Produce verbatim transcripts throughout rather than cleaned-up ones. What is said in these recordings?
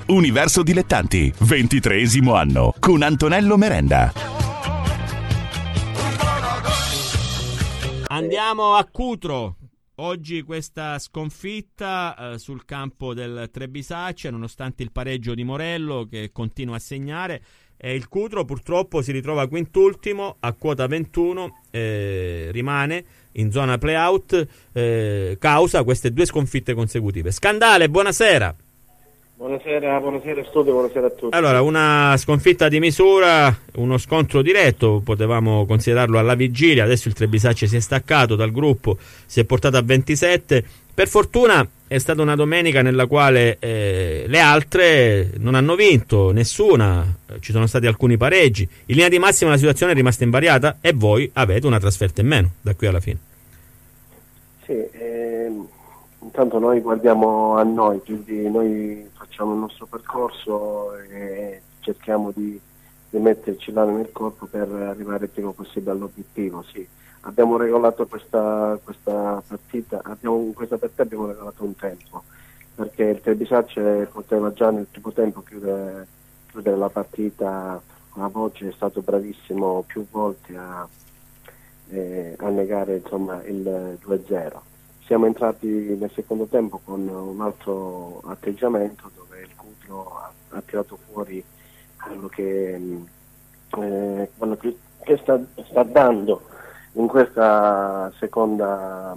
Universo Dilettanti, ventitreesimo anno, con Antonello Merenda. Andiamo a Cutro. Oggi questa sconfitta eh, sul campo del Trebisaccia, nonostante il pareggio di Morello che continua a segnare, e il Cutro purtroppo si ritrova quintultimo a quota ventuno, eh, rimane in zona play-out eh, causa queste due sconfitte consecutive. Scandale, buonasera. Buonasera, buonasera studio, buonasera a tutti. Allora, una sconfitta di misura, uno scontro diretto, potevamo considerarlo alla vigilia. Adesso il Trebisacce si è staccato dal gruppo, si è portato a ventisette. Per fortuna è stata una domenica nella quale eh, le altre non hanno vinto, nessuna, ci sono stati alcuni pareggi. In linea di massima la situazione è rimasta invariata e voi avete una trasferta in meno da qui alla fine. Sì, ehm, intanto noi guardiamo a noi, quindi noi facciamo il nostro percorso e cerchiamo di, di metterci là nel corpo per arrivare il prima possibile all'obiettivo. Sì. Abbiamo regolato questa, questa partita, abbiamo, in questa partita abbiamo regolato un tempo, perché il Trebisacce poteva già nel primo tempo chiudere, chiudere la partita. La Voce è stato bravissimo più volte a, eh, a negare insomma, il due a zero. Siamo entrati nel secondo tempo con un altro atteggiamento dove il Cutro ha, ha tirato fuori quello che, eh, quello che, che sta, sta dando in questa seconda,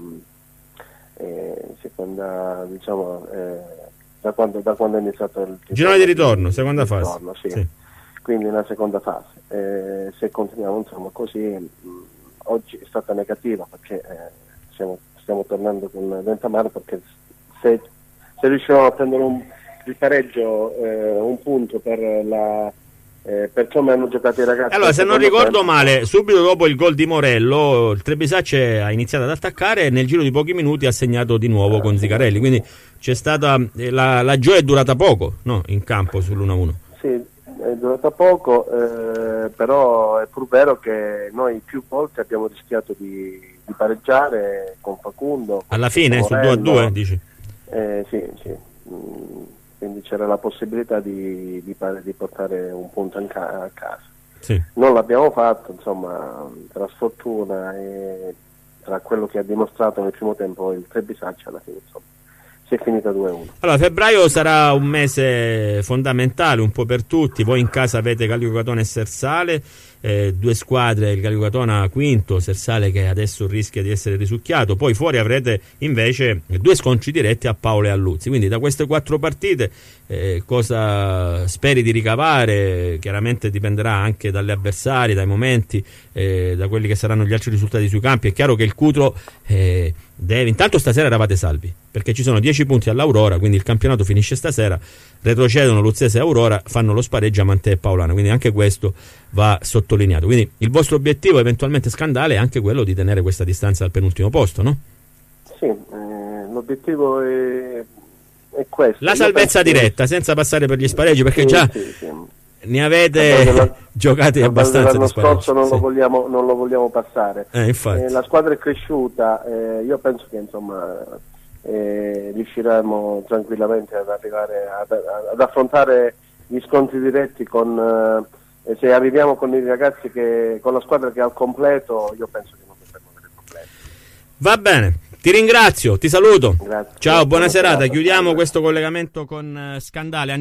eh, seconda diciamo, eh, da, quando, da quando è iniziato il girone di ritorno, seconda fase. Ritorno, sì. Sì. Quindi nella seconda fase. Eh, se continuiamo insomma, così, mh, oggi è stata negativa perché eh, siamo stiamo tornando con dente amaro, perché se, se riusciamo a prendere un, il pareggio, eh, un punto per la eh, per come hanno giocato i ragazzi. Allora, se non ricordo tempo, male, subito dopo il gol di Morello il Trebisacce ha iniziato ad attaccare e nel giro di pochi minuti ha segnato di nuovo eh, con Zicarelli, quindi c'è stata la, la gioia è durata poco, no, in campo sull'uno a uno. Sì, è durata poco, eh, però è pur vero che noi più volte abbiamo rischiato di, di pareggiare con Facundo. Alla fine, su due a due, dici? Eh, sì, sì. Mm, quindi c'era la possibilità di, di, di portare un punto in ca- a casa. Sì. Non l'abbiamo fatto, insomma, tra sfortuna e tra quello che ha dimostrato nel primo tempo il Trebisacce, alla fine, insomma, si è finita due a uno. Allora, febbraio sarà un mese fondamentale un po' per tutti. Voi in casa avete Calico Catone e Sersale, eh, due squadre, il Calico Catona quinto, Sersale che adesso rischia di essere risucchiato. Poi fuori avrete invece due scontri diretti a Paolo e a Luzzi. Quindi da queste quattro partite eh, cosa speri di ricavare? Chiaramente dipenderà anche dalle avversarie, dai momenti, eh, da quelli che saranno gli altri risultati sui campi. È chiaro che il Cutro eh, deve, intanto stasera eravate salvi perché ci sono dieci punti all'Aurora, quindi il campionato finisce stasera, retrocedono Luzzese e Aurora, fanno lo spareggio a Mantea e Paolana, quindi anche questo va sottolineato. Quindi il vostro obiettivo eventualmente Scandale è anche quello di tenere questa distanza al penultimo posto, no? Sì, eh, l'obiettivo è, è questo. La salvezza diretta, che... senza passare per gli spareggi, perché sì, già sì, sì. ne avete della... giocati abbastanza l'anno di spareggi. Scorso non, sì. lo vogliamo, non lo vogliamo passare. Eh, infatti. Eh, la squadra è cresciuta, eh, io penso che insomma eh, riusciremo tranquillamente ad arrivare ad, ad affrontare gli scontri diretti con eh, se arriviamo con i ragazzi che con la squadra che è al completo, io penso che non dovremmo avere problemi. Va bene, ti ringrazio, ti saluto. Grazie. Ciao, buona Buona serata. serata. Chiudiamo questo collegamento con uh, Scandale.